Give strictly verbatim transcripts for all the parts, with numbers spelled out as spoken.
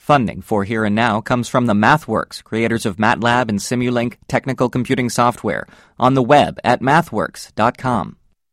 Funding for Here and Now comes from the MathWorks, creators of MATLAB and Simulink technical computing software, on the web at mathworks dot com.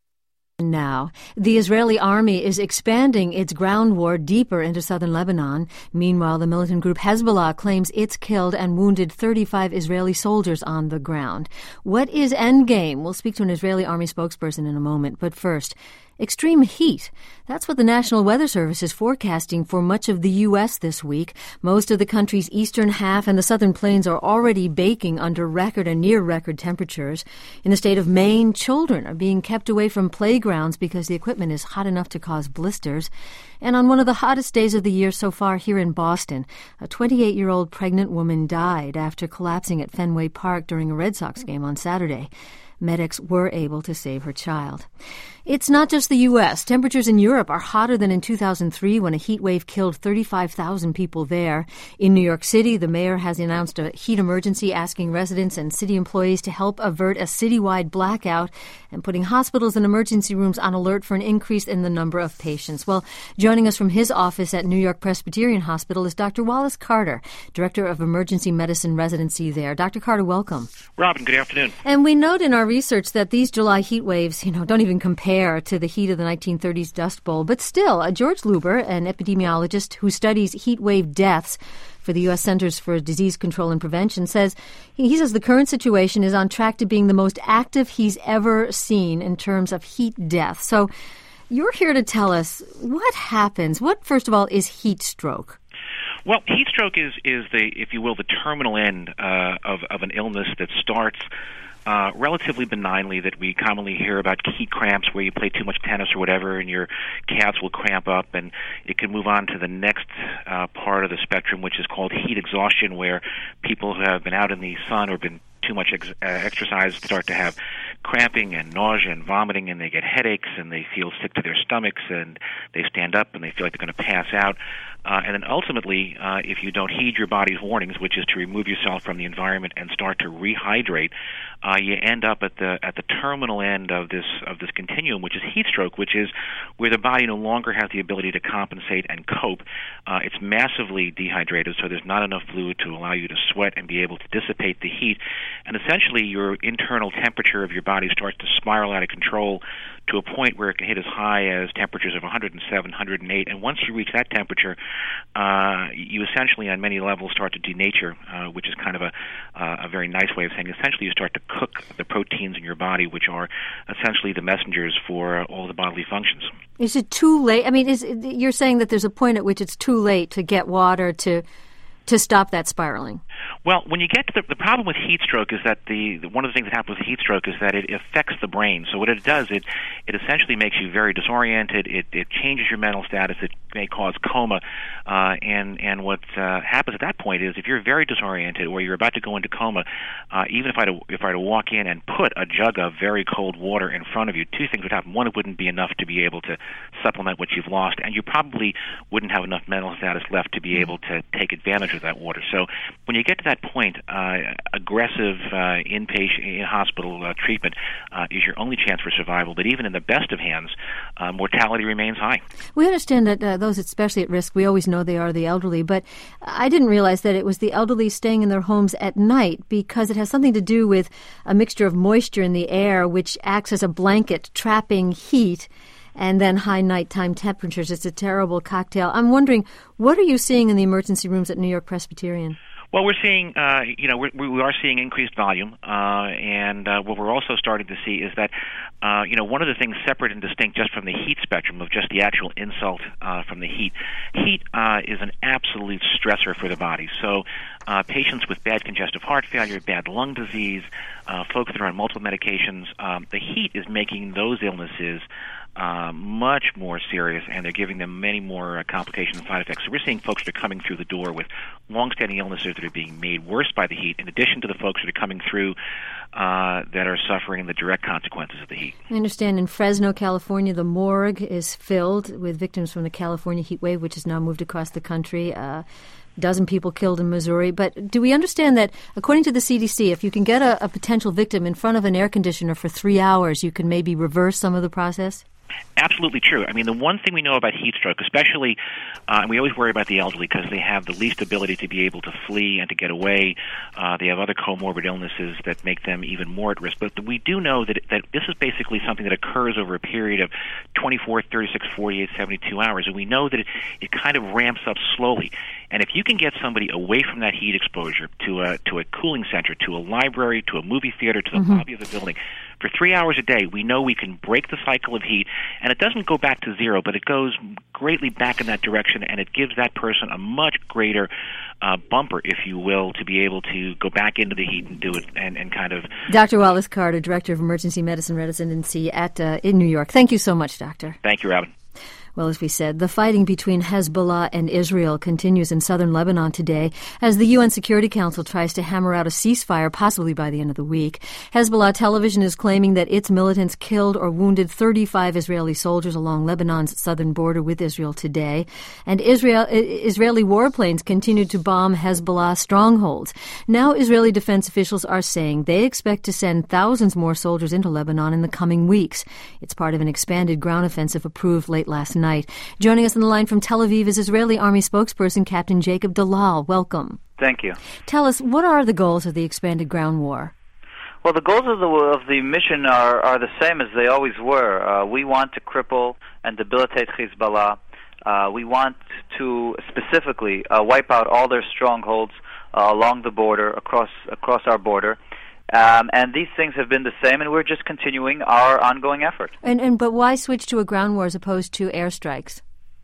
Now, the Israeli army is expanding its ground war deeper into southern Lebanon. Meanwhile, the militant group Hezbollah claims it's killed and wounded thirty-five Israeli soldiers on the ground. What is endgame? We'll speak to an Israeli army spokesperson in a moment. But first, extreme heat. That's what the National Weather Service is forecasting for much of the U S this week. Most of the country's eastern half and the southern plains are already baking under record and near-record temperatures. In the state of Maine, children are being kept away from playgrounds because the equipment is hot enough to cause blisters. And on one of the hottest days of the year so far here in Boston, a twenty-eight-year-old pregnant woman died after collapsing at Fenway Park during a Red Sox game on Saturday. Medics were able to save her child. It's not just the U S. Temperatures in Europe are hotter than in two thousand three when a heat wave killed thirty-five thousand people there. In New York City, the mayor has announced a heat emergency, asking residents and city employees to help avert a citywide blackout and putting hospitals and emergency rooms on alert for an increase in the number of patients. Well, joining us from his office at New York Presbyterian Hospital is Doctor Wallace Carter, Director of Emergency Medicine Residency there. Doctor Carter, welcome. Robin, good afternoon. And we note in our research that these July heat waves, you know, don't even compare to the heat of the nineteen thirties Dust Bowl. But still, uh, George Luber, an epidemiologist who studies heat wave deaths for the U S Centers for Disease Control and Prevention, says he, he says the current situation is on track to being the most active he's ever seen in terms of heat death. So you're here to tell us what happens. What, first of all, is heat stroke? Well, heat stroke is, is the, if you will, the terminal end uh, of, of an illness that starts Uh, relatively benignly, that we commonly hear about heat cramps, where you play too much tennis or whatever and your calves will cramp up, and it can move on to the next uh, part of the spectrum, which is called heat exhaustion, where people who have been out in the sun or been too much ex- uh, exercise start to have cramping and nausea and vomiting, and they get headaches and they feel sick to their stomachs, and they stand up and they feel like they're going to pass out. Uh, and then ultimately, uh, if you don't heed your body's warnings, which is to remove yourself from the environment and start to rehydrate, uh, you end up at the at the terminal end of this of this continuum, which is heat stroke, which is where the body no longer has the ability to compensate and cope. Uh, it's massively dehydrated, so there's not enough fluid to allow you to sweat and be able to dissipate the heat. And essentially, your internal temperature of your body starts to spiral out of control to a point where it can hit as high as temperatures of one hundred seven, one hundred eight. And once you reach that temperature, uh, you essentially, on many levels, start to denature, uh, which is kind of a, uh, a very nice way of saying essentially you start to cook the proteins in your body, which are essentially the messengers for uh, all the bodily functions. Is it too late? I mean, is you're saying that there's a point at which it's too late to get water to to stop that spiraling? Well, when you get to the, the problem with heat stroke is that the, the one of the things that happens with heat stroke is that it affects the brain. So what it does, it it essentially makes you very disoriented. It it changes your mental status. It may cause coma. Uh, and and what uh, happens at that point is if you're very disoriented or you're about to go into coma, uh, even if I to, if I were to walk in and put a jug of very cold water in front of you, two things would happen. One, it wouldn't be enough to be able to supplement what you've lost, and you probably wouldn't have enough mental status left to be able to take advantage of that water. So when you get to that point, uh, aggressive uh, inpatient in hospital uh, treatment uh, is your only chance for survival. But even in the best of hands, uh, mortality remains high. We understand that uh, those especially at risk, we always know they are the elderly, but I didn't realize that it was the elderly staying in their homes at night, because it has something to do with a mixture of moisture in the air, which acts as a blanket trapping heat, and then high nighttime temperatures. It's a terrible cocktail. I'm wondering, what are you seeing in the emergency rooms at New York Presbyterian? Well, we're seeing, uh, you know, we're, we are seeing increased volume, uh, and uh, what we're also starting to see is that, uh, you know, one of the things separate and distinct just from the heat spectrum of just the actual insult uh, from the heat, heat uh, is an absolute stressor for the body. So uh, patients with bad congestive heart failure, bad lung disease, uh, folks that are on multiple medications, um, the heat is making those illnesses Uh, much more serious, and they're giving them many more uh, complications and side effects. So we're seeing folks that are coming through the door with long-standing illnesses that are being made worse by the heat, in addition to the folks that are coming through uh, that are suffering the direct consequences of the heat. I understand in Fresno, California, the morgue is filled with victims from the California heat wave, which has now moved across the country. Uh, dozen people killed in Missouri. But do we understand that, according to the C D C, if you can get a, a potential victim in front of an air conditioner for three hours, you can maybe reverse some of the process? Absolutely true. I mean, the one thing we know about heat stroke, especially, uh, and we always worry about the elderly because they have the least ability to be able to flee and to get away. Uh, they have other comorbid illnesses that make them even more at risk. But we do know that that this is basically something that occurs over a period of twenty-four, thirty-six, forty-eight, seventy-two hours. And we know that it, it kind of ramps up slowly. And if you can get somebody away from that heat exposure to a, to a cooling center, to a library, to a movie theater, to the mm-hmm. lobby of the building, for three hours a day, we know we can break the cycle of heat, and it doesn't go back to zero, but it goes greatly back in that direction, and it gives that person a much greater uh, bumper, if you will, to be able to go back into the heat and do it and, and kind of... Doctor Wallace Carter, Director of Emergency Medicine Residency at uh, in New York. Thank you so much, Doctor. Thank you, Robin. Well, as we said, the fighting between Hezbollah and Israel continues in southern Lebanon today as the U N Security Council tries to hammer out a ceasefire possibly by the end of the week. Hezbollah television is claiming that its militants killed or wounded thirty-five Israeli soldiers along Lebanon's southern border with Israel today. And Israel, Israeli warplanes continue to bomb Hezbollah strongholds. Now Israeli defense officials are saying they expect to send thousands more soldiers into Lebanon in the coming weeks. It's part of an expanded ground offensive approved late last night. Night. Joining us on the line from Tel Aviv is Israeli Army spokesperson Captain Jacob Dalal. Welcome. Thank you. Tell us, what are the goals of the expanded ground war? Well, the goals of the of the mission are, are the same as they always were. Uh, we want to cripple and debilitate Hezbollah. Uh, we want to specifically uh, wipe out all their strongholds uh, along the border, across across our border. Um, and these things have been the same, and we're just continuing our ongoing effort. And, and but why switch to a ground war as opposed to airstrikes?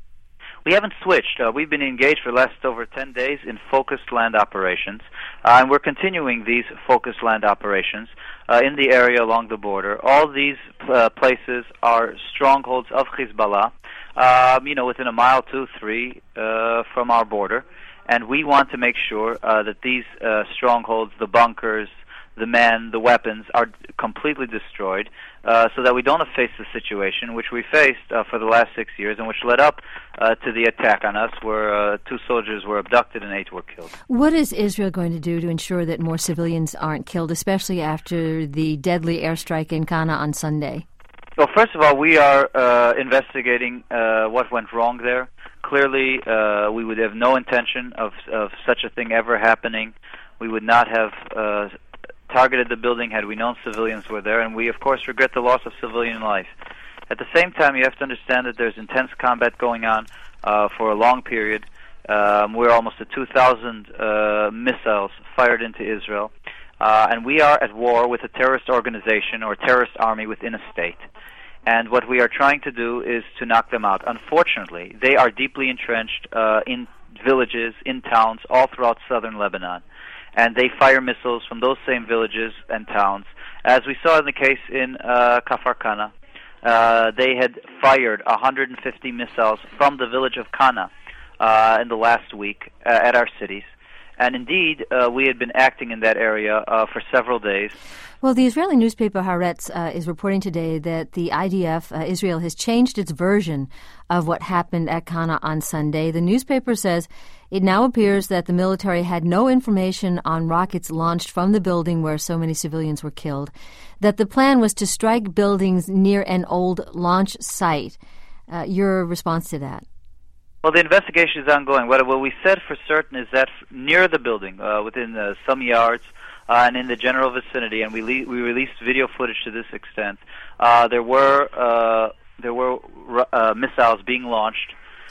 We haven't switched. Uh, we've been engaged for the last over ten days in focused land operations, uh, and we're continuing these focused land operations uh, in the area along the border. All these uh, places are strongholds of Hezbollah, um, you know, within a mile, two, three uh, from our border, and we want to make sure uh, that these uh, strongholds, the bunkers, the men, the weapons, are completely destroyed uh, so that we don't face the situation which we faced uh, for the last six years and which led up uh, to the attack on us where uh, two soldiers were abducted and eight were killed. What is Israel going to do to ensure that more civilians aren't killed, especially after the deadly airstrike in Kana on Sunday? Well, first of all, we are uh, investigating uh, what went wrong there. Clearly, uh, we would have no intention of, of such a thing ever happening. We would not have... Uh, targeted the building had we known civilians were there, and we, of course, regret the loss of civilian life. At the same time, you have to understand that there's intense combat going on uh, for a long period. Um, we're almost at two thousand uh, missiles fired into Israel, uh, and we are at war with a terrorist organization or terrorist army within a state. And what we are trying to do is to knock them out. Unfortunately, they are deeply entrenched uh, in villages, in towns, all throughout southern Lebanon. And they fire missiles from those same villages and towns. As we saw in the case in uh, Kafar Kana, uh, they had fired one hundred fifty missiles from the village of Kana uh, in the last week uh, at our cities. And indeed, uh, we had been acting in that area uh, for several days. Well, the Israeli newspaper Haaretz uh, is reporting today that the I D F, uh, Israel, has changed its version of what happened at Kana on Sunday. The newspaper says it now appears that the military had no information on rockets launched from the building where so many civilians were killed, that the plan was to strike buildings near an old launch site. Uh, your response to that? Well, the investigation is ongoing. What, what we said for certain is that near the building, uh, within uh, some yards, Uh, and in the general vicinity, and we le- we released video footage to this extent. Uh, there were uh, there were uh, missiles being launched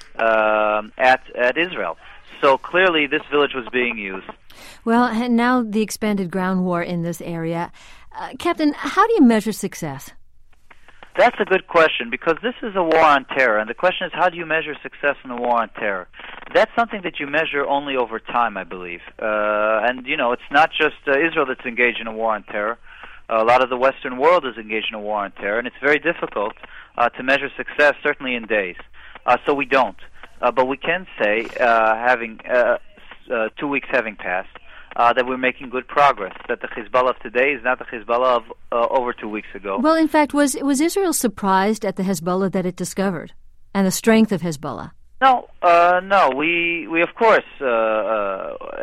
uh, at at Israel. So clearly, this village was being used. Well, and now the expanded ground war in this area, uh, Captain. How do you measure success? That's a good question, because this is a war on terror, and the question is, how do you measure success in a war on terror? That's something that you measure only over time, I believe. Uh, and, you know, it's not just uh, Israel that's engaged in a war on terror. Uh, a lot of the Western world is engaged in a war on terror, and it's very difficult uh, to measure success, certainly in days. Uh, so we don't. Uh, but we can say, uh, having uh, uh, two weeks having passed, Uh, that we're making good progress, that the Hezbollah of today is not the Hezbollah of uh, over two weeks ago. Well, in fact, was was Israel surprised at the Hezbollah that it discovered and the strength of Hezbollah? No, uh, no. We, we of course, uh, uh,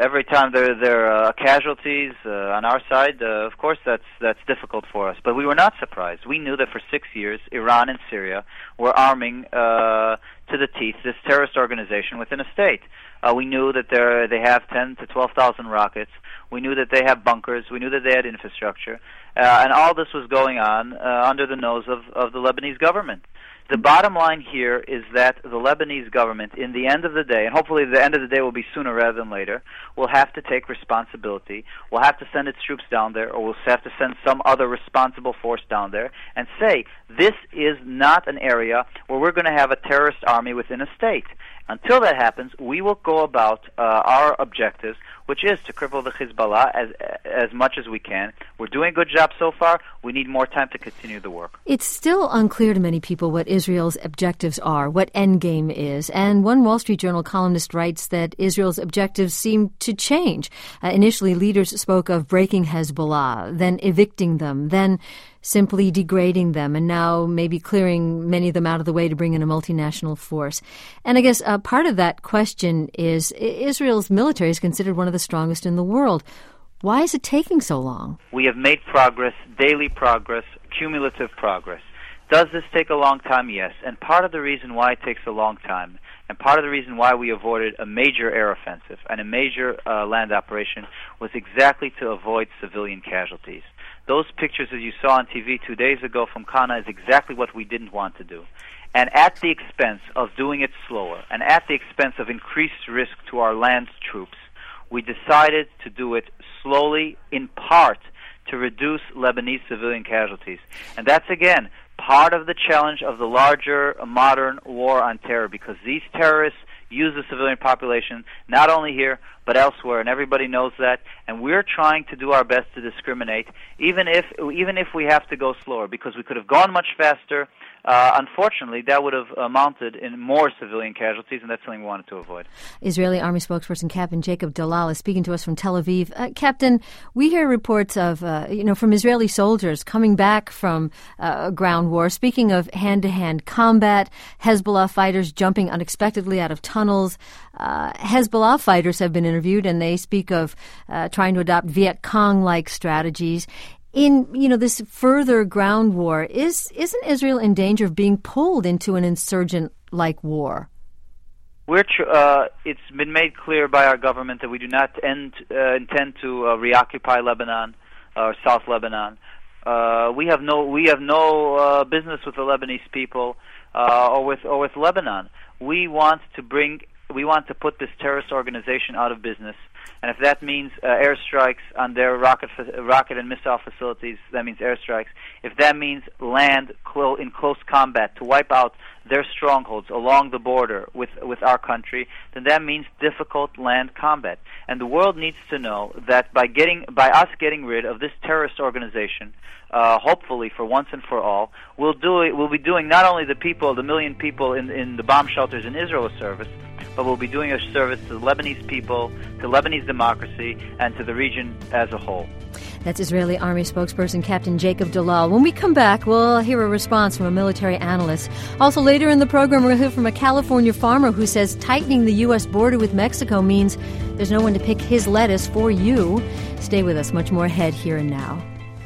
every time there there are uh, casualties uh, on our side, uh, of course that's that's difficult for us. But we were not surprised. We knew that for six years, Iran and Syria were arming uh, to the teeth this terrorist organization within a state. Uh, we knew that they they have ten to twelve thousand rockets. We knew that they have bunkers. We knew that they had infrastructure, uh, and all this was going on uh, under the nose of, of the Lebanese government. The bottom line here is that the Lebanese government, in the end of the day, and hopefully the end of the day will be sooner rather than later, will have to take responsibility, will have to send its troops down there, or will have to send some other responsible force down there and say, this is not an area where we're going to have a terrorist army within a state. Until that happens, we will go about uh, our objectives, which is to cripple the Hezbollah as as much as we can. We're doing a good job so far. We need more time to continue the work. It's still unclear to many people what Israel's objectives are, what endgame is. And one Wall Street Journal columnist writes that Israel's objectives seem to change. Uh, initially, leaders spoke of breaking Hezbollah, then evicting them, then simply degrading them, and now maybe clearing many of them out of the way to bring in a multinational force. And I guess uh, part of that question is Israel's military is considered one of the strongest in the world. Why is it taking so long? We have made progress, daily progress, cumulative progress. Does this take a long time? Yes. And part of the reason why it takes a long time, and part of the reason why we avoided a major air offensive and a major uh, land operation, was exactly to avoid civilian casualties. Those pictures that you saw on T V two days ago from Kana is exactly what we didn't want to do. And at the expense of doing it slower, and at the expense of increased risk to our land troops, we decided to do it slowly, in part to reduce Lebanese civilian casualties. And that's, again, part of the challenge of the larger modern war on terror, because these terrorists use the civilian population not only here but elsewhere, and everybody knows that. And we're trying to do our best to discriminate, even if even if we have to go slower, because we could have gone much faster. Uh, unfortunately, that would have amounted in more civilian casualties, and that's something we wanted to avoid. Israeli Army spokesperson Captain Jacob Dalal is speaking to us from Tel Aviv. Uh, Captain, we hear reports of, uh, you know, from Israeli soldiers coming back from uh, a ground war, speaking of hand-to-hand combat, Hezbollah fighters jumping unexpectedly out of tunnels. Uh, Hezbollah fighters have been interviewed, and they speak of uh, trying to adopt Viet Cong-like strategies. In, you know, this further ground war, is isn't Israel in danger of being pulled into an insurgent-like war? We're tr- uh, it's been made clear by our government that we do not end, uh, intend to uh, reoccupy Lebanon or South Lebanon. Uh, we have no we have no uh, business with the Lebanese people uh, or with or with Lebanon. We want to bring we want to put this terrorist organization out of business. And if that means uh, airstrikes on their rocket fa- rocket and missile facilities, that means airstrikes. If that means land clo- in close combat to wipe out their strongholds along the border with with our country, then that means difficult land combat. And the world needs to know that by getting by us getting rid of this terrorist organization, uh, hopefully for once and for all, we'll do it. We'll be doing not only the people, the million people in in the bomb shelters in Israel a service, but we'll be doing a service to the Lebanese people, to Lebanese democracy, and to the region as a whole. That's Israeli Army spokesperson Captain Jacob Dalal. When we come back, we'll hear a response from a military analyst. Also, later in the program, we'll hear from a California farmer who says tightening the U S border with Mexico means there's no one to pick his lettuce for you. Stay with us. Much more ahead here and now.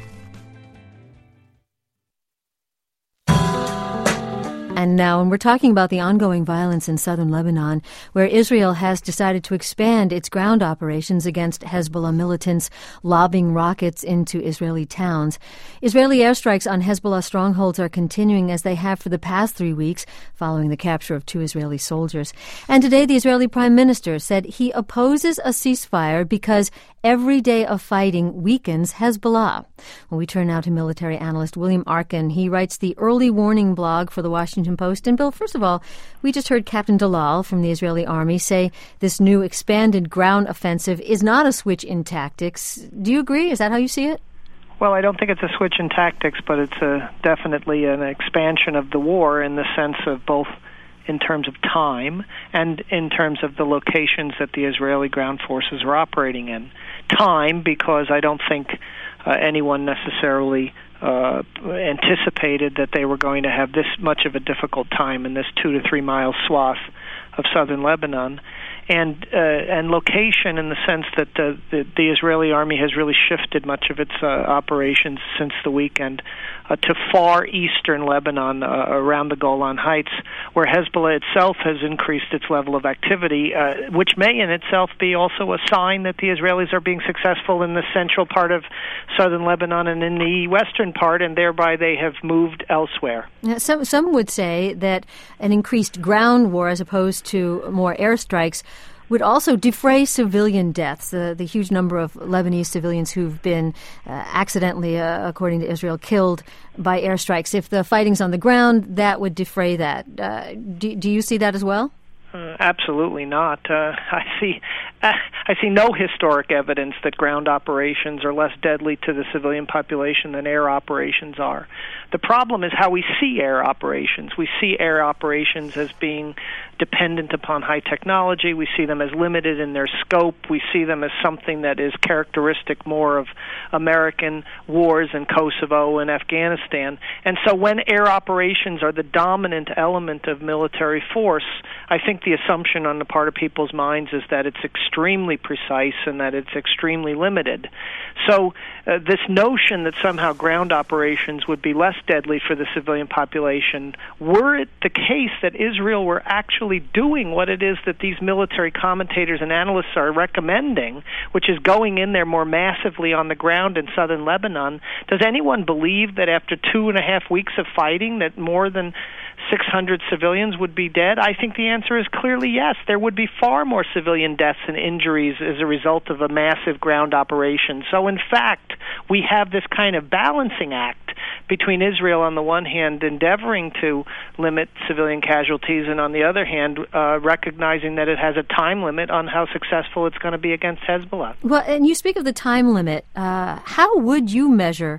And now, and we're talking about the ongoing violence in southern Lebanon, where Israel has decided to expand its ground operations against Hezbollah militants lobbing rockets into Israeli towns. Israeli airstrikes on Hezbollah strongholds are continuing as they have for the past three weeks, following the capture of two Israeli soldiers. And today, the Israeli Prime Minister said he opposes a ceasefire because every day of fighting weakens Hezbollah. Well, we turn now to military analyst William Arkin. He writes the early warning blog for the Washington Post. And Bill, first of all, we just heard Captain Dalal from the Israeli Army say this new expanded ground offensive is not a switch in tactics. Do you agree? Is that how you see it? Well, I don't think it's a switch in tactics, but it's a, definitely an expansion of the war in the sense of both in terms of time and in terms of the locations that the Israeli ground forces are operating in. Time, because I don't think uh, anyone necessarily uh, anticipated that they were going to have this much of a difficult time in this two to three mile swath of southern Lebanon. and uh, and location in the sense that uh, the, the Israeli army has really shifted much of its uh, operations since the weekend uh, to far eastern Lebanon, uh, around the Golan Heights, where Hezbollah itself has increased its level of activity, uh, which may in itself be also a sign that the Israelis are being successful in the central part of southern Lebanon and in the western part, and thereby they have moved elsewhere. Now, some some would say that an increased ground war as opposed to more airstrikes would also defray civilian deaths, the, the huge number of Lebanese civilians who've been uh, accidentally, uh, according to Israel, killed by airstrikes. If the fighting's on the ground, that would defray that. Uh, do, do you see that as well? Uh, absolutely not. Uh, I see. Uh, I see no historic evidence that ground operations are less deadly to the civilian population than air operations are. The problem is how we see air operations. We see air operations as being dependent upon high technology. We see them as limited in their scope. We see them as something that is characteristic more of American wars in Kosovo and Afghanistan. And so when air operations are the dominant element of military force, I think the assumption on the part of people's minds is that it's extremely precise and that it's extremely limited. So uh, this notion that somehow ground operations would be less deadly for the civilian population, were it the case that Israel were actually doing what it is that these military commentators and analysts are recommending, which is going in there more massively on the ground in southern Lebanon, does anyone believe that after two and a half weeks of fighting that more than six hundred civilians would be dead? I think the answer is clearly yes. There would be far more civilian deaths and injuries as a result of a massive ground operation. So in fact, we have this kind of balancing act between Israel on the one hand endeavoring to limit civilian casualties and on the other hand uh, recognizing that it has a time limit on how successful it's going to be against Hezbollah. Well, and you speak of the time limit. Uh, how would you measure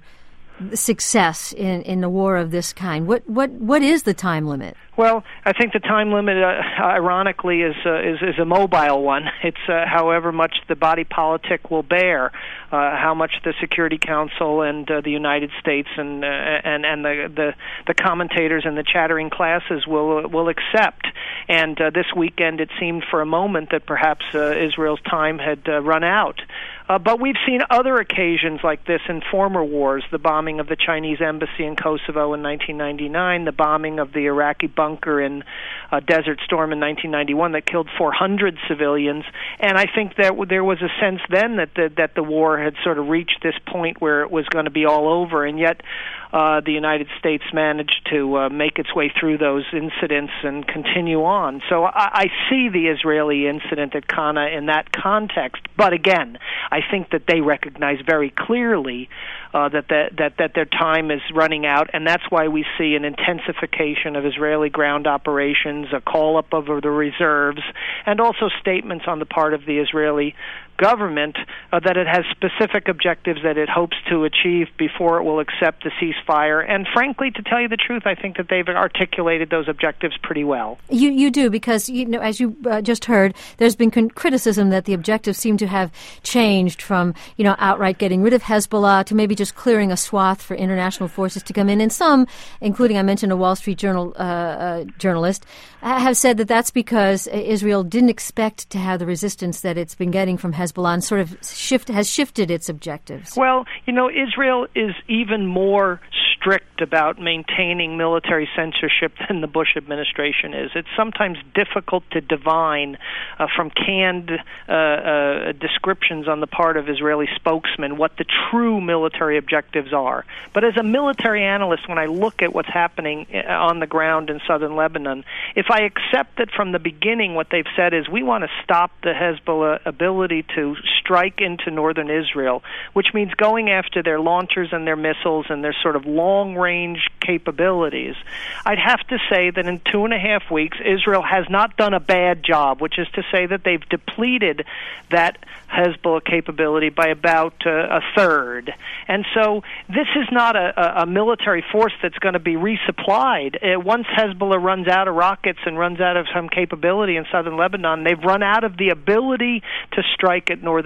success in, in a war of this kind? What what what is the time limit? Well, I think the time limit, uh, ironically, is, uh, is is a mobile one. It's uh, however much the body politic will bear, uh, how much the Security Council and uh, the United States and uh, and and the, the the commentators and the chattering classes will will accept. And uh, this weekend, it seemed for a moment that perhaps uh, Israel's time had uh, run out. Uh, but we've seen other occasions like this in former wars, the bombing of the Chinese embassy in Kosovo in nineteen ninety-nine, the bombing of the Iraqi bunker in uh, Desert Storm in nineteen ninety-one that killed four hundred civilians. And I think that w- there was a sense then that the, that the war had sort of reached this point where it was going to be all over, and yet uh, the United States managed to uh, make its way through those incidents and continue on. So I, I see the Israeli incident at Kana in that context. But again, I think that they recognize very clearly uh, that, that that that their time is running out, and that's why we see an intensification of Israeli ground operations, a call-up of the reserves, and also statements on the part of the Israeli government uh, that it has specific objectives that it hopes to achieve before it will accept the ceasefire. And frankly, to tell you the truth, I think that they've articulated those objectives pretty well. You you do, because, you know, as you uh, just heard, there's been con- criticism that the objectives seem to have changed from, you know, outright getting rid of Hezbollah to maybe just clearing a swath for international forces to come in. And some, including I mentioned a Wall Street Journal uh, uh, journalist, have said that that's because Israel didn't expect to have the resistance that it's been getting from Hezbollah and sort of shift has shifted its objectives. Well, you know, Israel is even more strict about maintaining military censorship than the Bush administration is. It's sometimes difficult to divine uh, from canned uh, uh, descriptions on the part of Israeli spokesmen what the true military objectives are. But as a military analyst, when I look at what's happening on the ground in southern Lebanon, if I accept that from the beginning what they've said is we want to stop the Hezbollah ability to strike into northern Israel, which means going after their launchers and their missiles and their sort of long-range capabilities, I'd have to say that in two and a half weeks, Israel has not done a bad job, which is to say that they've depleted that Hezbollah capability by about uh, a third. And so this is not a, a military force that's going to be resupplied. Uh, once Hezbollah runs out of rockets and runs out of some capability in southern Lebanon, they've run out of the ability to strike at northern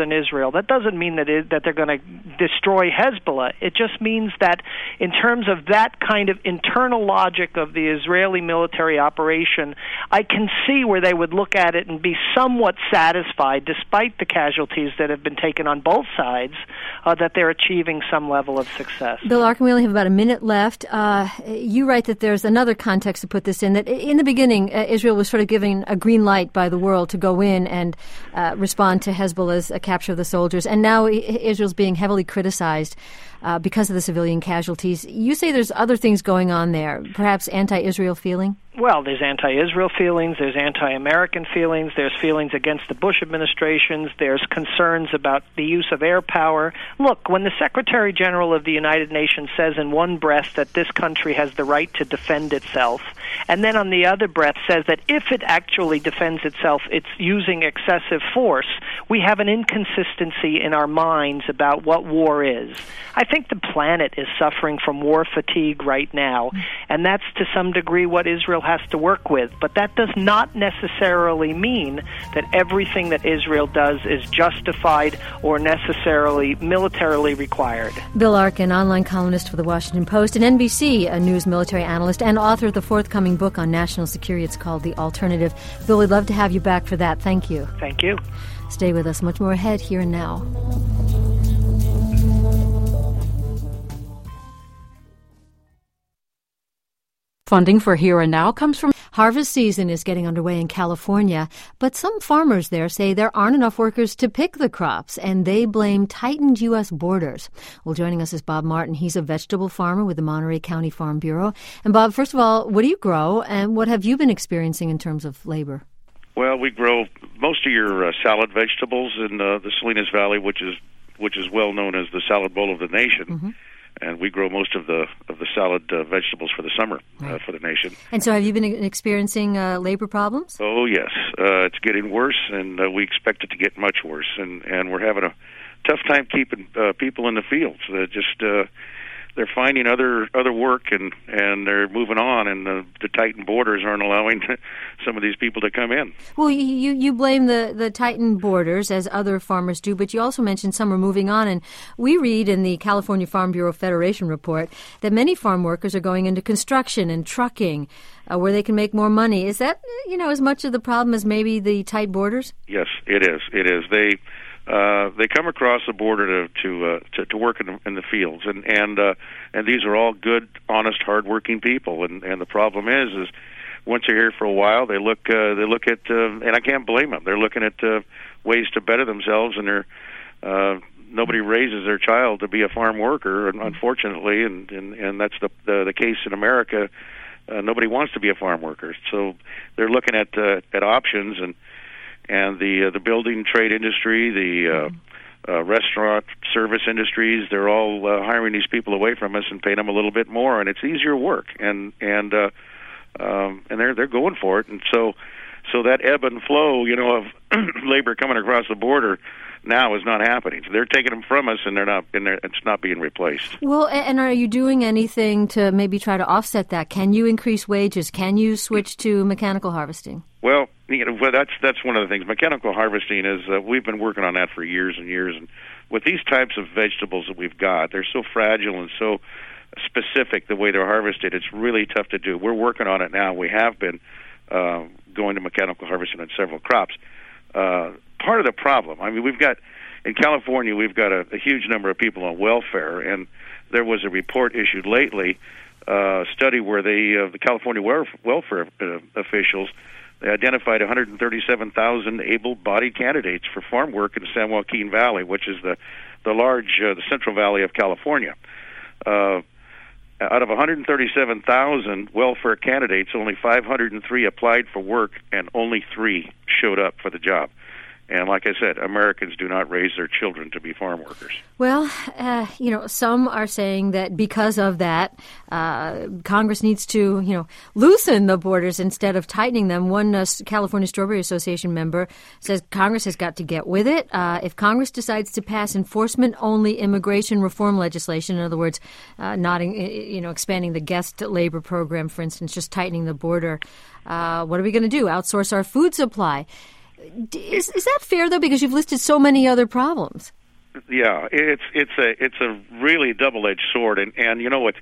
northern Israel. That doesn't mean that it, that they're going to destroy Hezbollah. It just means that in terms of that kind of internal logic of the Israeli military operation, I can see where they would look at it and be somewhat satisfied, despite the casualties that have been taken on both sides, uh, that they're achieving some level of success. Bill Arkin, we only have about a minute left. Uh, you write that there's another context to put this in, that in the beginning, uh, Israel was sort of given a green light by the world to go in and uh, respond to Hezbollah's uh, capture of the soldiers, and now Israel's being heavily criticized uh, because of the civilian casualties. You say there's other things going on there, perhaps anti-Israel feeling? Well, there's anti-Israel feelings, there's anti-American feelings, there's feelings against the Bush administrations, there's concerns about the use of air power. Look, when the Secretary General of the United Nations says in one breath that this country has the right to defend itself, and then on the other breath says that if it actually defends itself, it's using excessive force, we have an inconsistency in our minds about what war is. I think the planet is suffering from war fatigue right now, and that's to some degree what Israel has to work with. But that does not necessarily mean that everything that Israel does is justified or necessarily militarily required. Bill Arkin, online columnist for The Washington Post, and N B C a news military analyst, and author of the forthcoming book on national security. It's called The Alternative. Bill, we'd love to have you back for that. Thank you. Thank you. Stay with us. Much more ahead, here and now. Funding for Here and Now comes from harvest season is getting underway in California, but some farmers there say there aren't enough workers to pick the crops, and they blame tightened U S borders. Well, joining us is Bob Martin. He's a vegetable farmer with the Monterey County Farm Bureau. And Bob, first of all, what do you grow, and what have you been experiencing in terms of labor? Well, we grow most of your uh, salad vegetables in uh, the Salinas Valley, which is which is well known as the salad bowl of the nation. Mm-hmm. And we grow most of the of the salad uh, vegetables for the summer right. uh, for the nation. And so have you been experiencing uh, labor problems? Oh, yes. Uh, it's getting worse, and uh, we expect it to get much worse. And, and we're having a tough time keeping uh, people in the fields. They're just uh, they're finding other other work, and, and they're moving on, and the, the tightened borders aren't allowing some of these people to come in. Well, you, you blame the, the tightened borders, as other farmers do, but you also mentioned some are moving on. And we read in the California Farm Bureau Federation report that many farm workers are going into construction and trucking, uh, where they can make more money. Is that, you know, as much of the problem as maybe the tight borders? Yes, it is. It is. They... Uh, they come across the border to to uh, to, to work in the, in the fields, and and uh, and these are all good, honest, hardworking people. And, and the problem is, is once they're here for a while, they look uh, they look at, uh, and I can't blame them. They're looking at uh, ways to better themselves, and they're uh, nobody raises their child to be a farm worker, unfortunately, and and, and that's the, the the case in America. Uh, nobody wants to be a farm worker, so they're looking at uh, at options. and. And the uh, the building trade industry, the uh, uh, restaurant service industries, they're all uh, hiring these people away from us and paying them a little bit more, and it's easier work, and and uh, um, and they're they're going for it, and so so that ebb and flow, you know, of labor coming across the border now is not happening. So they're taking them from us, and they're not, and they're, it's not being replaced. Well, and are you doing anything to maybe try to offset that? Can you increase wages? Can you switch to mechanical harvesting? Well, you know, well, that's that's one of the things. Mechanical harvesting is uh, we've been working on that for years and years. And with these types of vegetables that we've got, they're so fragile and so specific the way they're harvested. It's really tough to do. We're working on it now. We have been uh, going to mechanical harvesting on several crops. Uh, part of the problem, I mean, we've got in California, we've got a, a huge number of people on welfare, and there was a report issued lately, uh, a study where they, uh, the California welfare uh, officials. They identified one hundred thirty-seven thousand able-bodied candidates for farm work in the San Joaquin Valley, which is the the large, uh, the Central Valley of California. Uh, out of one hundred thirty-seven thousand welfare candidates, only five hundred three applied for work, and only three showed up for the job. And like I said, Americans do not raise their children to be farm workers. Well, uh, you know, some are saying that because of that, uh, Congress needs to, you know, loosen the borders instead of tightening them. One uh, California Strawberry Association member says Congress has got to get with it. Uh, if Congress decides to pass enforcement-only immigration reform legislation, in other words, uh, not, you know, expanding the guest labor program, for instance, just tightening the border, uh, what are we going to do? Outsource our food supply? Is, is that fair, though, because you've listed so many other problems? Yeah, it's it's a it's a really double-edged sword, and and you know what,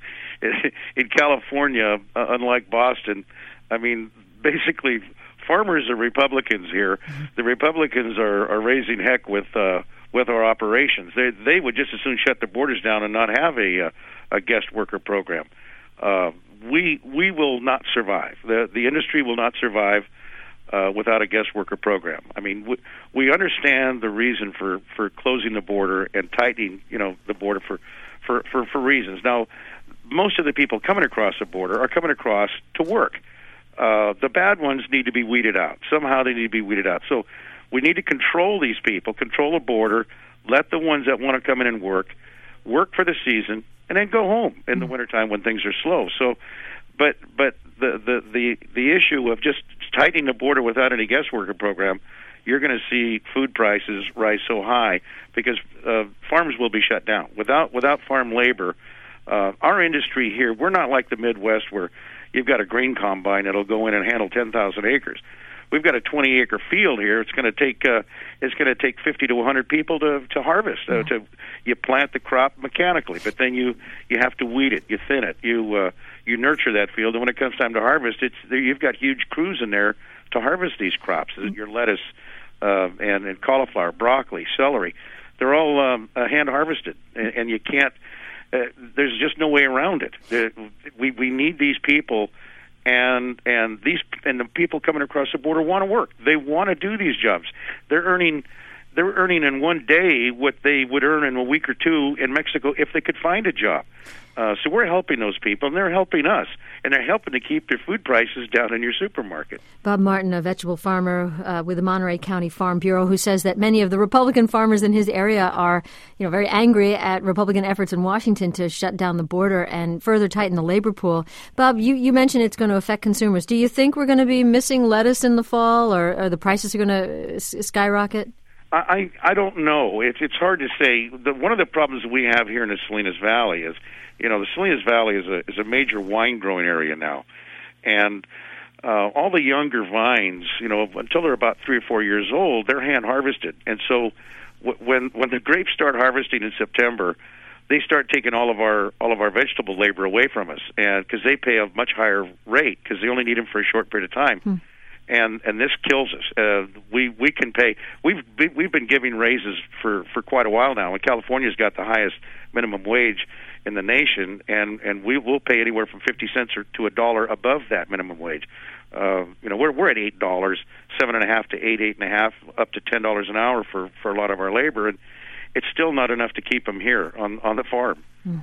in California, uh, unlike Boston, I mean, basically, farmers are Republicans here. The Republicans are, are raising heck with uh, with our operations. They they would just as soon shut the borders down and not have a a guest worker program. Uh, we we will not survive. The the industry will not survive Uh, without a guest worker program. I mean, we, we understand the reason for, for closing the border and tightening, you know, the border for, for, for, for reasons. Now, most of the people coming across the border are coming across to work. Uh, the bad ones need to be weeded out. Somehow they need to be weeded out. So we need to control these people, control the border, let the ones that want to come in and work, work for the season, and then go home in the wintertime when things are slow. So, but but the, the, the, the issue of just tightening the border without any guest worker program, you're going to see food prices rise so high because uh, farms will be shut down. Without without farm labor, uh, our industry here, we're not like the Midwest where you've got a grain combine that'll go in and handle ten thousand acres. We've got a twenty acre field here. It's going to take uh, it's going to take fifty to one hundred people to to harvest. Uh, to you plant the crop mechanically, but then you you have to weed it, you thin it, you uh, you nurture that field, and when it comes time to harvest, it's you've got huge crews in there to harvest these crops. Your lettuce uh, and, and cauliflower, broccoli, celery, they're all um, uh, hand harvested, and, and you can't. Uh, there's just no way around it. Uh, we we need these people. And and these and the people coming across the border want to work. They want to do these jobs. They're earning they're earning in one day what they would earn in a week or two in Mexico if they could find a job. Uh, so we're helping those people, and they're helping us, and they're helping to keep their food prices down in your supermarket. Bob Martin, a vegetable farmer uh, with the Monterey County Farm Bureau, who says that many of the Republican farmers in his area are, you know, very angry at Republican efforts in Washington to shut down the border and further tighten the labor pool. Bob, you, you mentioned it's going to affect consumers. Do you think we're going to be missing lettuce in the fall, or, or the prices are going to skyrocket? I, I don't know. It's it's hard to say. The, one of the problems we have here in the Salinas Valley is, you know, the Salinas Valley is a is a major wine growing area now, and uh, all the younger vines, you know, until they're about three or four years old, they're hand harvested, and so w- when when the grapes start harvesting in September, they start taking all of our all of our vegetable labor away from us, and because they pay a much higher rate because they only need them for a short period of time. Hmm. And and this kills us. Uh, we we can pay. We've we've been giving raises for, for quite a while now. And California's got the highest minimum wage in the nation, and, and we will pay anywhere from fifty cents or to a dollar above that minimum wage. Uh, you know, we're we're at eight dollars, seven and a half to eight, eight and a half, up to ten dollars an hour for, for a lot of our labor, and it's still not enough to keep them here on on the farm. Hmm.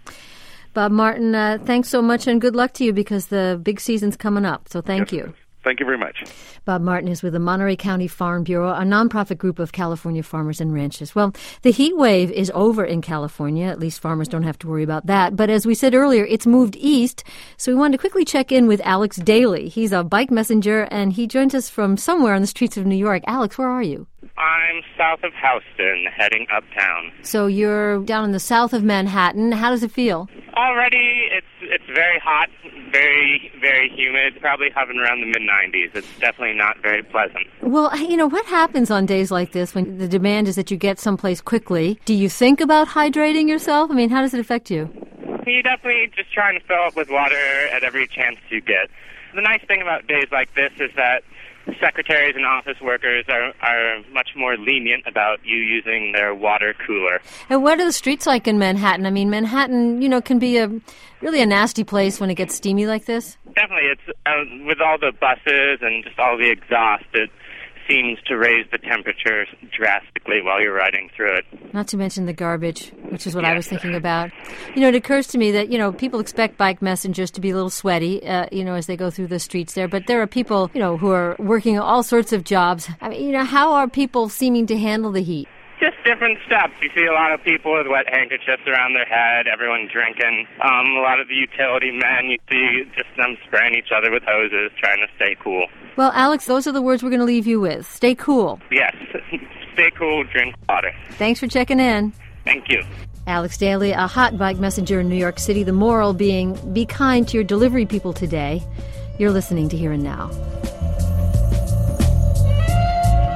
Bob Martin, uh, thanks so much, and good luck to you because the big season's coming up. So thank yes, you. Thank you very much. Bob Martin is with the Monterey County Farm Bureau, a nonprofit group of California farmers and ranchers. Well, the heat wave is over in California. At least farmers don't have to worry about that. But as we said earlier, it's moved east. So we wanted to quickly check in with Alex Daly. He's a bike messenger, and he joins us from somewhere on the streets of New York. Alex, where are you? I'm south of Houston, heading uptown. So you're down in the south of Manhattan. How does it feel? Already, it's it's very hot, very, very humid, probably hovering around the mid nineties. It's definitely not very pleasant. Well, you know, what happens on days like this when the demand is that you get someplace quickly? Do you think about hydrating yourself? I mean, how does it affect you? You definitely just trying to fill up with water at every chance you get. The nice thing about days like this is that secretaries and office workers are, are much more lenient about you using their water cooler. And what are the streets like in Manhattan? I mean, Manhattan, you know, can be a really a nasty place when it gets steamy like this. Definitely. It's uh, with all the buses and just all the exhaust, it seems to raise the temperature drastically while you're riding through it. Not to mention the garbage, which is what yes. I was thinking about. You know, it occurs to me that, you know, people expect bike messengers to be a little sweaty, uh, you know, as they go through the streets there. But there are people, you know, who are working all sorts of jobs. I mean, you know, how are people seeming to handle the heat? Just different steps. You see a lot of people with wet handkerchiefs around their head, everyone drinking. Um, a lot of the utility men, you see just them spraying each other with hoses, trying to stay cool. Well, Alex, those are the words we're going to leave you with. Stay cool. Yes. Stay cool, drink water. Thanks for checking in. Thank you. Alex Daly, a hot bike messenger in New York City. The moral being, be kind to your delivery people today. You're listening to Here and Now.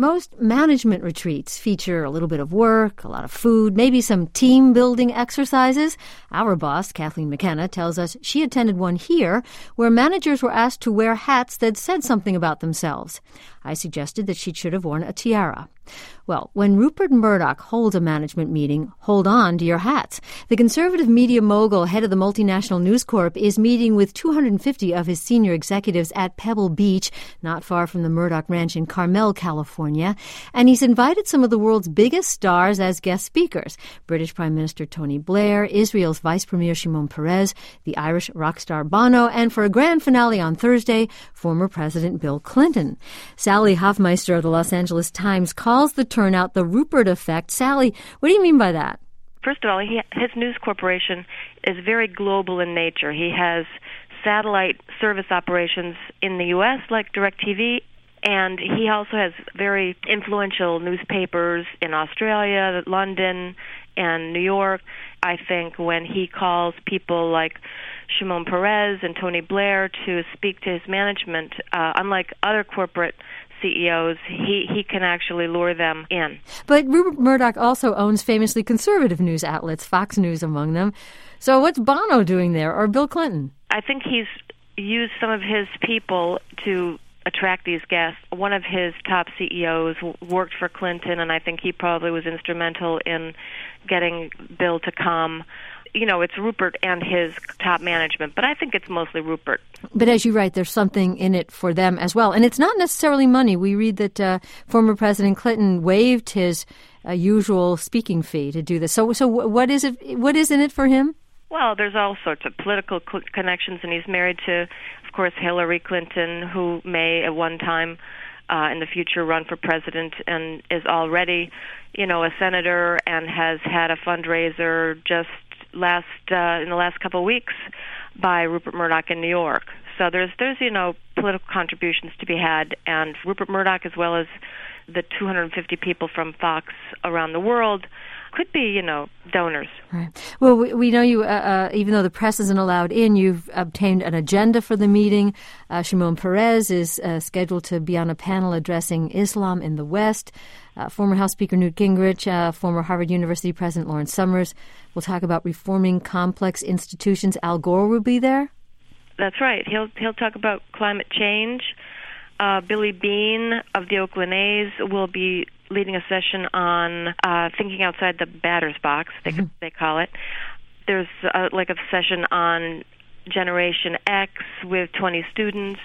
Most management retreats feature a little bit of work, a lot of food, maybe some team-building exercises. Our boss, Kathleen McKenna, tells us she attended one here where managers were asked to wear hats that said something about themselves. I suggested that she should have worn a tiara. Well, when Rupert Murdoch holds a management meeting, hold on to your hats. The conservative media mogul, head of the multinational News Corp, is meeting with two hundred fifty of his senior executives at Pebble Beach, not far from the Murdoch Ranch in Carmel, California. And he's invited some of the world's biggest stars as guest speakers. British Prime Minister Tony Blair, Israel's Vice Premier Shimon Peres, the Irish rock star Bono, and for a grand finale on Thursday, former President Bill Clinton. Sally Hoffmeister of the Los Angeles Times calls the turnout the Rupert effect. Sally, what do you mean by that? First of all, he, his news corporation is very global in nature. He has satellite service operations in the U S like DirecTV, and he also has very influential newspapers in Australia, London, and New York. I think when he calls people like Shimon Peres and Tony Blair to speak to his management, uh, unlike other corporate C E Os, he, he can actually lure them in. But Rupert Murdoch also owns famously conservative news outlets, Fox News among them. So what's Bono doing there, or Bill Clinton? I think he's used some of his people to attract these guests. One of his top C E Os worked for Clinton, and I think he probably was instrumental in getting Bill to come. You know, it's Rupert and his top management, but I think it's mostly Rupert. But as you write, there's something in it for them as well. And it's not necessarily money. We read that uh, former President Clinton waived his uh, usual speaking fee to do this. So so what is it? What is in it for him? Well, there's all sorts of political cl- connections, and he's married to, of course, Hillary Clinton, who may at one time uh, in the future run for president and is already, you know, a senator and has had a fundraiser just last uh, in the last couple of weeks by Rupert Murdoch in New York. So there's there's you know political contributions to be had, and Rupert Murdoch, as well as the two hundred fifty people from Fox around the world, could be you know donors. Right. Well, we, we know you. Uh, uh, even though the press isn't allowed in, you've obtained an agenda for the meeting. Uh, Shimon Peres is uh, scheduled to be on a panel addressing Islam in the West. Uh, former House Speaker Newt Gingrich, uh, former Harvard University President Lawrence Summers. We'll talk about reforming complex institutions. Al Gore will be there. That's right. He'll he'll talk about climate change. Uh, Billy Bean of the Oakland A's will be leading a session on uh, thinking outside the batter's box, they, mm-hmm. they call it. There's uh, like a session on Generation X with twenty students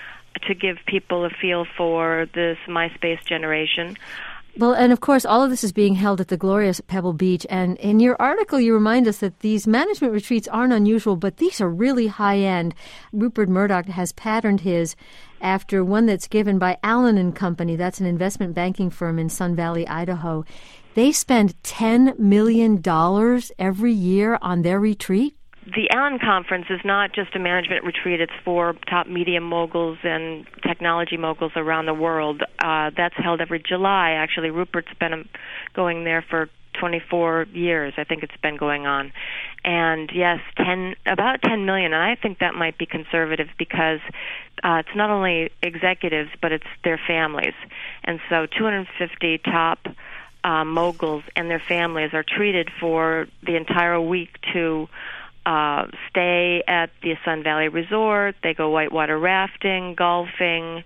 to give people a feel for this MySpace generation. Well, and of course, all of this is being held at the glorious Pebble Beach. And in your article, you remind us that these management retreats aren't unusual, but these are really high-end. Rupert Murdoch has patterned his after one that's given by Allen and Company. That's an investment banking firm in Sun Valley, Idaho. They spend ten million dollars every year on their retreat. The Allen Conference is not just a management retreat. It's for top media moguls and technology moguls around the world. Uh, that's held every July. Actually, Rupert's been going there for twenty-four years. I think it's been going on. And yes, ten about ten million. And I think that might be conservative because uh, it's not only executives, but it's their families. And so two hundred fifty top uh, moguls and their families are treated for the entire week to Uh, stay at the Sun Valley Resort. They go whitewater rafting, golfing,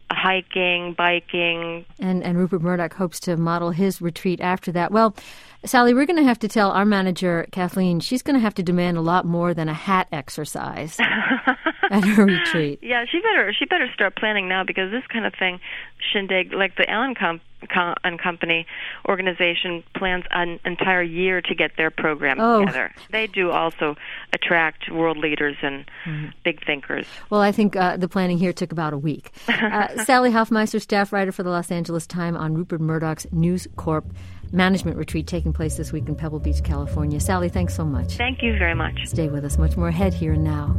hiking, biking. And, and Rupert Murdoch hopes to model his retreat after that. Well, Sally, we're going to have to tell our manager, Kathleen, she's going to have to demand a lot more than a hat exercise at her retreat. Yeah, she better she better start planning now, because this kind of thing, shindig, like the Allen Com- Com- and Company organization plans an entire year to get their program oh. together. They do also attract world leaders and mm-hmm. big thinkers. Well, I think uh, the planning here took about a week. Uh, Sally Hoffmeister, staff writer for the Los Angeles Times, on Rupert Murdoch's News Corp management retreat taking place this week in Pebble Beach, California. Sally, thanks so much. Thank you very much. Stay with us. Much more ahead here and now.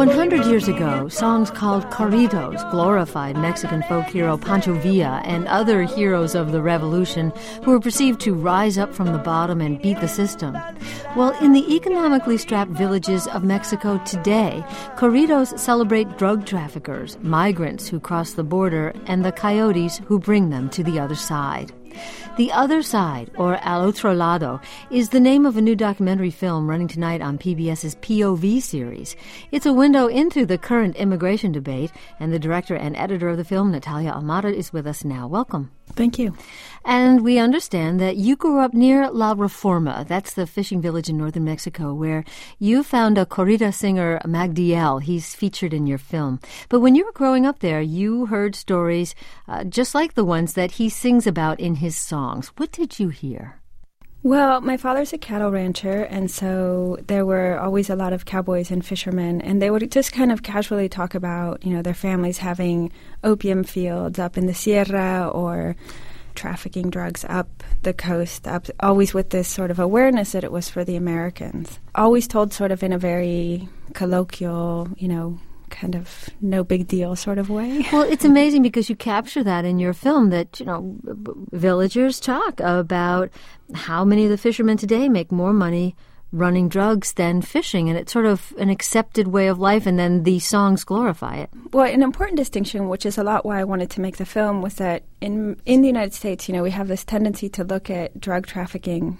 one hundred years ago, songs called corridos glorified Mexican folk hero Pancho Villa and other heroes of the revolution who were perceived to rise up from the bottom and beat the system. Well, in the economically strapped villages of Mexico today, corridos celebrate drug traffickers, migrants who cross the border, and the coyotes who bring them to the other side. The Other Side, or Al Otro Lado, is the name of a new documentary film running tonight on P B S's P O V series. It's a window into the current immigration debate, and the director and editor of the film, Natalia Almada, is with us now. Welcome. Thank you. And we understand that you grew up near La Reforma. That's the fishing village in northern Mexico where you found a corrida singer, Magdiel. He's featured in your film. But when you were growing up there, you heard stories uh, just like the ones that he sings about in his songs. What did you hear? Well, my father's a cattle rancher, and so there were always a lot of cowboys and fishermen, and they would just kind of casually talk about, you know, their families having opium fields up in the Sierra or trafficking drugs up the coast, up always with this sort of awareness that it was for the Americans. Always told sort of in a very colloquial, you know, kind of no big deal sort of way. Well, it's amazing because you capture that in your film that, you know, villagers talk about how many of the fishermen today make more money running drugs than fishing, and it's sort of an accepted way of life, and then the songs glorify it. Well, an important distinction, which is a lot why I wanted to make the film, was that in in the United States, you know, we have this tendency to look at drug trafficking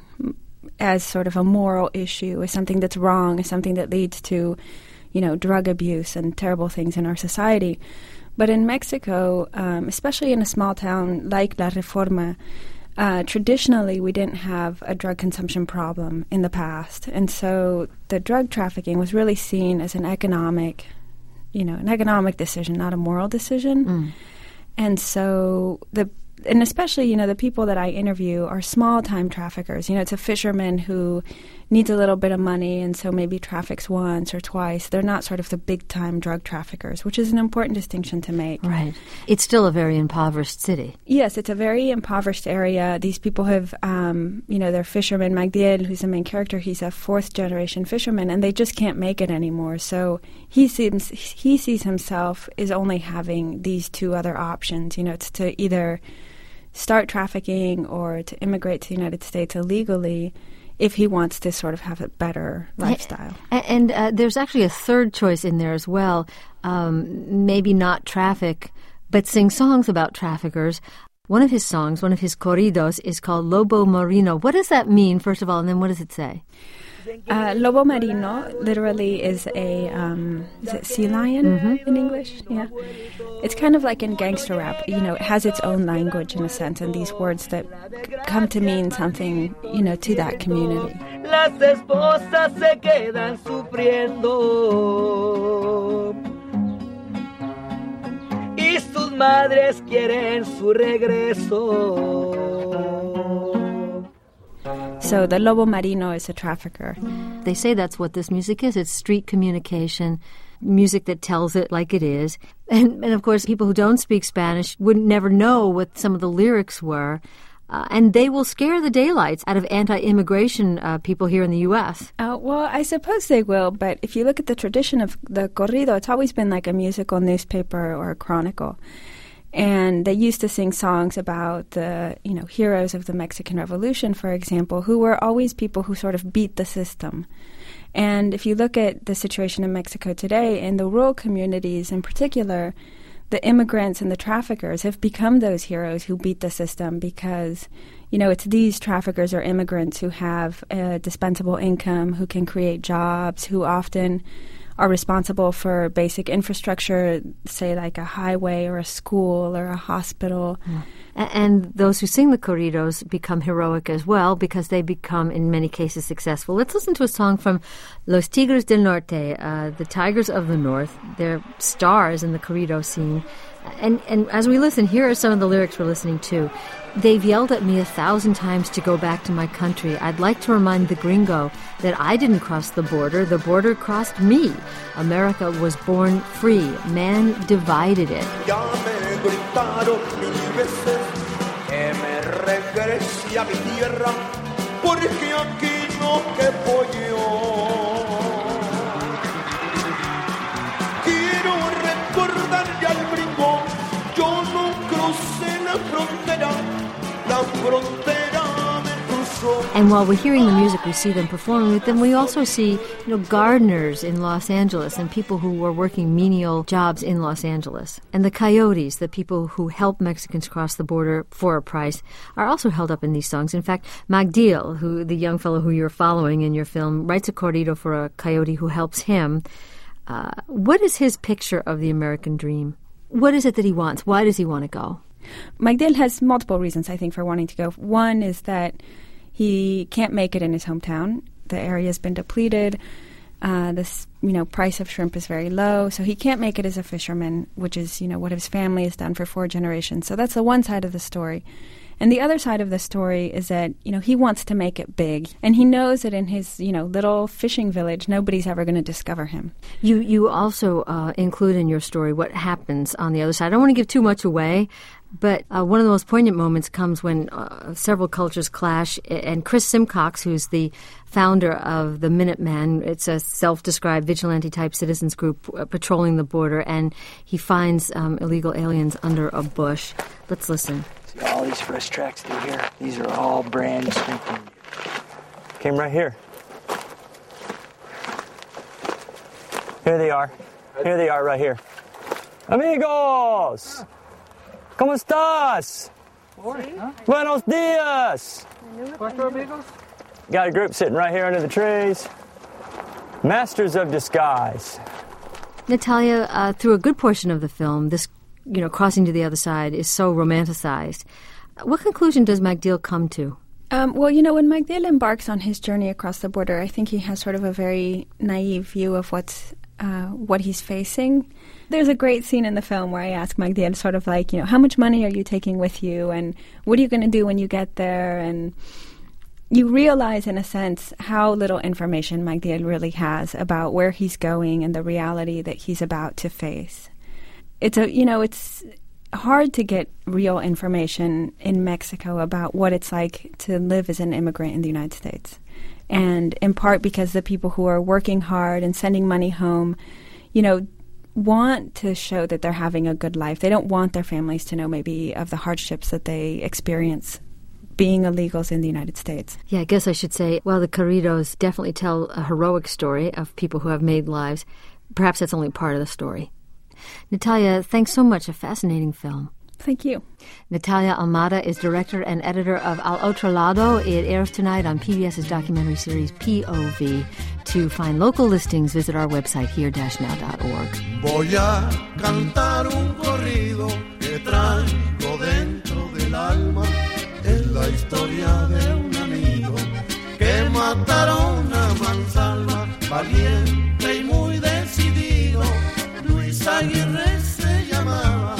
as sort of a moral issue, as something that's wrong, as something that leads to, you know, drug abuse and terrible things in our society. But in Mexico, um, especially in a small town like La Reforma, uh, traditionally we didn't have a drug consumption problem in the past. And so the drug trafficking was really seen as an economic, you know, an economic decision, not a moral decision. Mm. And so the And especially, you know, the people that I interview are small-time traffickers. You know, it's a fisherman who needs a little bit of money and so maybe traffics once or twice. They're not sort of the big-time drug traffickers, which is an important distinction to make. Right. It's still a very impoverished city. Yes, it's a very impoverished area. These people have, um, you know, they're fishermen. Magdiel, who's the main character, he's a fourth-generation fisherman, and they just can't make it anymore. So he seems he sees himself as only having these two other options. You know, it's to either start trafficking or to immigrate to the United States illegally if he wants to sort of have a better lifestyle. And, and uh, there's actually a third choice in there as well. Um, maybe not traffic, but sing songs about traffickers. One of his songs, one of his corridos, is called Lobo Marino. What does that mean, first of all, and then what does it say? Uh, Lobo Marino literally is a, um, is it sea lion mm-hmm. in English? Yeah. It's kind of like in gangster rap. You know, it has its own language in a sense, and these words that come to mean something, you know, to that community. Las esposas se quedan sufriendo y sus madres quieren su regreso. So the Lobo Marino is a trafficker. They say that's what this music is. It's street communication, music that tells it like it is. And, and of course, people who don't speak Spanish would never know what some of the lyrics were. Uh, and they will scare the daylights out of anti-immigration uh, people here in the U S. Uh, well, I suppose they will, but if you look at the tradition of the corrido, it's always been like a musical newspaper or a chronicle. And they used to sing songs about the, you know, heroes of the Mexican Revolution, for example, who were always people who sort of beat the system. And if you look at the situation in Mexico today, in the rural communities in particular, the immigrants and the traffickers have become those heroes who beat the system because, you know, it's these traffickers or immigrants who have a dispensable income, who can create jobs, who often are responsible for basic infrastructure, say like a highway or a school or a hospital. Mm. And those who sing the corridos become heroic as well because they become, in many cases, successful. Let's listen to a song from Los Tigres del Norte, uh, the Tigers of the North. They're stars in the corrido scene. And, and as we listen, here are some of the lyrics we're listening to. They've yelled at me a thousand times to go back to my country. I'd like to remind the gringo that I didn't cross the border. The border crossed me. America was born free. Man divided it. Ya me gritaron mil veces que me regrese a mi tierra porque aquí no quepo yo. frontera me cruzó. And while we're hearing the music, we see them performing with them. We also see, you know, gardeners in Los Angeles and people who were working menial jobs in Los Angeles. And the coyotes, the people who help Mexicans cross the border for a price, are also held up in these songs. In fact, Magdiel, who the young fellow who you're following in your film, writes a corrido for a coyote who helps him. Uh, what is his picture of the American dream? What is it that he wants? Why does he want to go? Magdiel has multiple reasons, I think, for wanting to go. One is that he can't make it in his hometown. The area has been depleted. Uh, this, you know, price of shrimp is very low, so he can't make it as a fisherman, which is, you know, what his family has done for four generations. So that's the one side of the story. And the other side of the story is that, you know, he wants to make it big. And he knows that in his, you know, little fishing village, nobody's ever going to discover him. You you also uh, include in your story what happens on the other side. I don't want to give too much away, but uh, one of the most poignant moments comes when uh, several cultures clash, and Chris Simcox, who's the founder of the Minutemen, it's a self-described vigilante-type citizens group uh, patrolling the border, and he finds um, illegal aliens under a bush. Let's listen. See all these fresh tracks through here? These are all brand new sprinkling. Came right here. Here they are. Here they are right here. Amigos! ¿Cómo estás? Buenos dias! Got a group sitting right here under the trees. Masters of disguise. Natalia, uh, through a good portion of the film, this, you know, crossing to the other side is so romanticized. What conclusion does Magdiel come to? Um, well, you know, when Magdiel embarks on his journey across the border, I think he has sort of a very naive view of what's uh, what he's facing. There's a great scene in the film where I ask Magdiel sort of like, you know, how much money are you taking with you, and what are you going to do when you get there? And you realize, in a sense, how little information Magdiel really has about where he's going and the reality that he's about to face. It's a, you know, it's hard to get real information in Mexico about what it's like to live as an immigrant in the United States. And in part because the people who are working hard and sending money home, you know, want to show that they're having a good life. They don't want their families to know maybe of the hardships that they experience being illegals in the United States. Yeah, I guess I should say, well, the corridos definitely tell a heroic story of people who have made lives. Perhaps that's only part of the story. Natalia, thanks so much. A fascinating film. Thank you. Natalia Almada is director and editor of Al Otro Lado. It airs tonight on PBS's documentary series P O V. To find local listings, visit our website, here dash now dot org. Voy a cantar un corrido que traigo dentro del alma. Es la historia de un amigo que mataron a mansalva, valiente y muy decidido. Luis Aguirre se llamaba.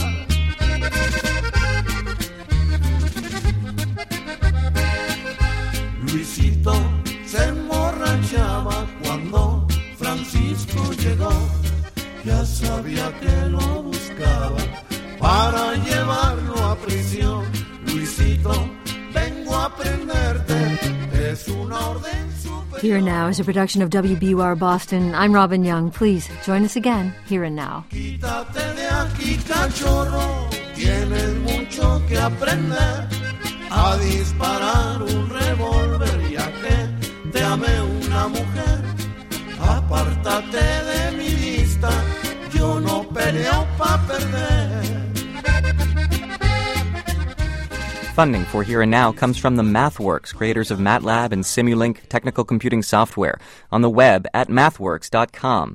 Luisito se emborrachaba cuando Francisco llegó. Ya sabía que lo buscaba para llevarlo a prisión. Luisito, vengo a prenderte, es una orden superior. Here and Now is a production of W B U R Boston. I'm Robin Young. Please join us again, Here and Now. Quítate de aquí, cachorro, tienes mucho que aprender a disparar un revólver, ya que te amé una mujer. Apártate de mi vista, yo no peleo pa' perder. Funding for Here and Now comes from the MathWorks, creators of MATLAB and Simulink technical computing software, on the web at mathworks dot com.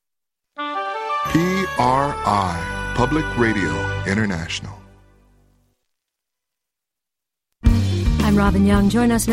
P R I, Public Radio International. I'm Robin Young. Join us now.